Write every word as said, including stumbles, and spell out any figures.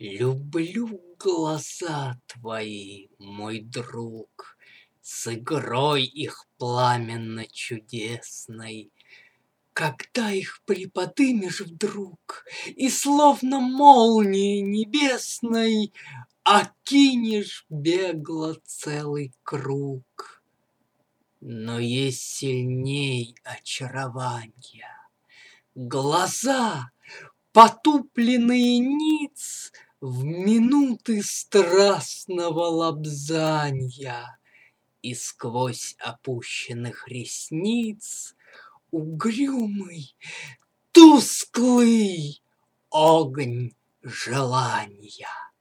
Люблю глаза твои, мой друг, С игрой их пламенно-чудесной. Когда их приподымешь вдруг И словно молнией небесной Окинешь бегло целый круг. Но есть сильней очарованья. Глаза, потупленные ниц, В минуты страстного лобзанья, И сквозь опущенных ресниц Угрюмый, тусклый огонь желанья.